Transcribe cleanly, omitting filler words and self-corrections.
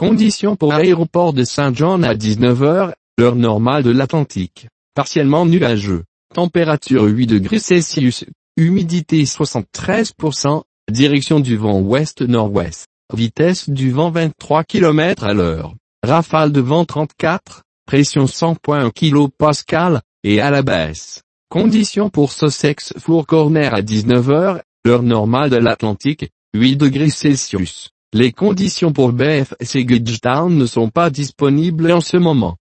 Conditions pour aéroport de Saint-John à 19 heures, l'heure normale de l'Atlantique. Partiellement nuageux. Température 8 degrés Celsius. Humidité 73%. Direction du vent ouest-nord-ouest. Vitesse du vent 23 km à l'heure. Rafale de vent 34. Pression 100.1 kPa, et à la baisse. Conditions pour Sussex Four Corners à 19 heures, l'heure normale de l'Atlantique, 8 degrés Celsius. Les conditions pour BFC Gagetown ne sont pas disponibles en ce moment.